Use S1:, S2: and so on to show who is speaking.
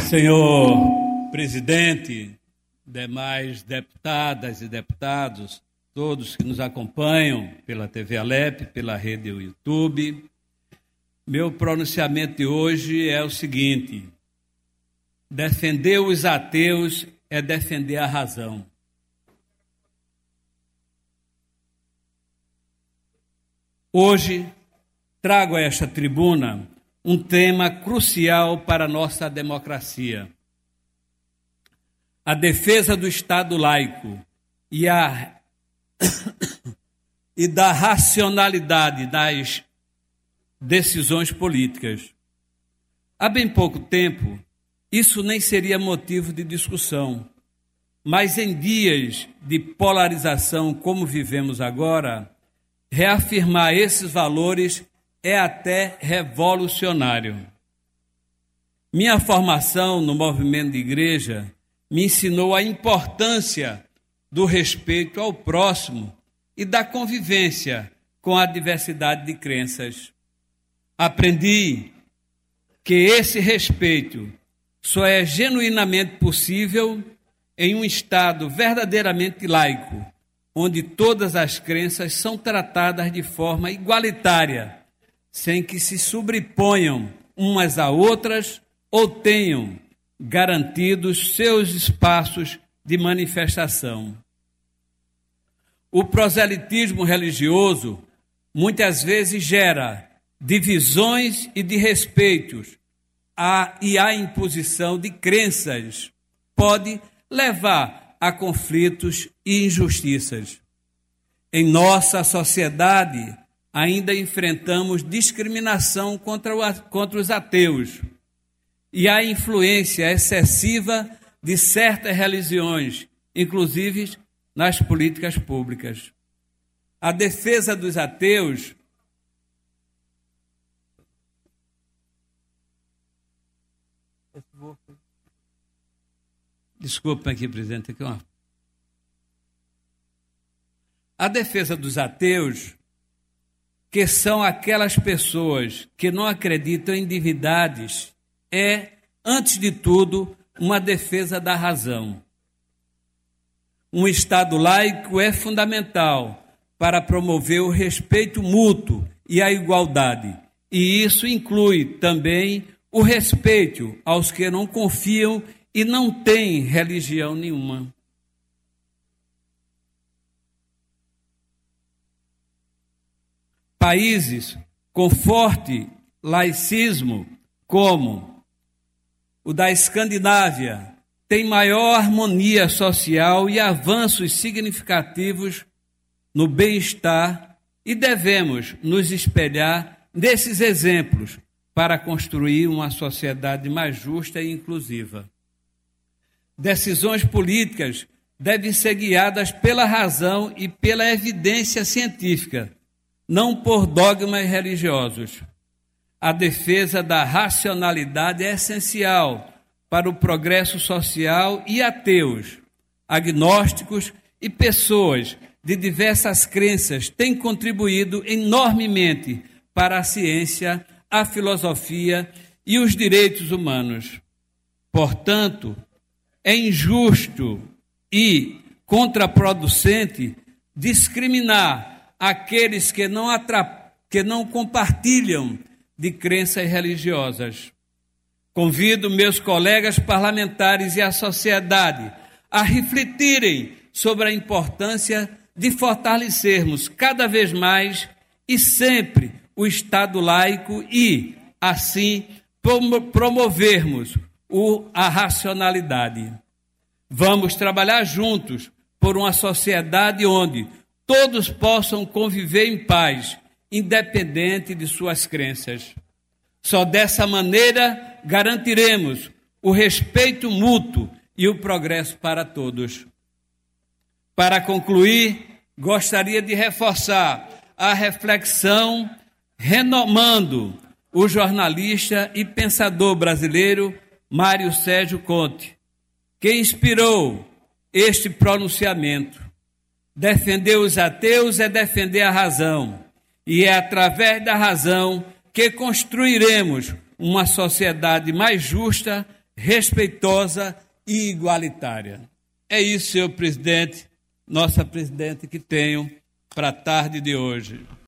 S1: Senhor presidente, demais deputadas e deputados, todos que nos acompanham pela TV Alep, pela rede YouTube, meu pronunciamento de hoje é o seguinte: defender os ateus é defender a razão. Hoje trago a esta tribuna um tema crucial para a nossa democracia: a defesa do Estado laico e da racionalidade das decisões políticas. Há bem pouco tempo, isso nem seria motivo de discussão, mas em dias de polarização como vivemos agora, reafirmar esses valores é até revolucionário. Minha formação no movimento de igreja me ensinou a importância do respeito ao próximo e da convivência com a diversidade de crenças. Aprendi que esse respeito só é genuinamente possível em um Estado verdadeiramente laico, onde todas as crenças são tratadas de forma igualitária, sem que se sobreponham umas a outras ou tenham garantidos seus espaços de manifestação. O proselitismo religioso muitas vezes gera divisões e desrespeitos e a imposição de crenças pode levar a conflitos e injustiças. Em nossa sociedade, ainda enfrentamos discriminação contra os ateus e a influência excessiva de certas religiões, inclusive nas políticas públicas. A defesa dos ateus Desculpa aqui, presidente. A defesa dos ateus, que são aquelas pessoas que não acreditam em divindades, é, antes de tudo, uma defesa da razão. Um Estado laico é fundamental para promover o respeito mútuo e a igualdade, e isso inclui também o respeito aos que não confiam e não têm religião nenhuma. Países com forte laicismo, como o da Escandinávia, têm maior harmonia social e avanços significativos no bem-estar, e devemos nos espelhar nesses exemplos para construir uma sociedade mais justa e inclusiva. Decisões políticas devem ser guiadas pela razão e pela evidência científica, não por dogmas religiosos. A defesa da racionalidade é essencial para o progresso social, e ateus, agnósticos e pessoas de diversas crenças têm contribuído enormemente para a ciência, a filosofia e os direitos humanos. Portanto, é injusto e contraproducente discriminar aqueles que não compartilham de crenças religiosas. Convido meus colegas parlamentares e a sociedade a refletirem sobre a importância de fortalecermos cada vez mais e sempre o Estado laico e, assim, promovermos a racionalidade. Vamos trabalhar juntos por uma sociedade onde todos possam conviver em paz, independente de suas crenças. Só dessa maneira garantiremos o respeito mútuo e o progresso para todos. Para concluir, gostaria de reforçar a reflexão renomando o jornalista e pensador brasileiro Mário Sérgio Conte, que inspirou este pronunciamento. Defender os ateus é defender a razão, e é através da razão que construiremos uma sociedade mais justa, respeitosa e igualitária. É isso, senhor presidente, nossa presidente, que tenho para a tarde de hoje.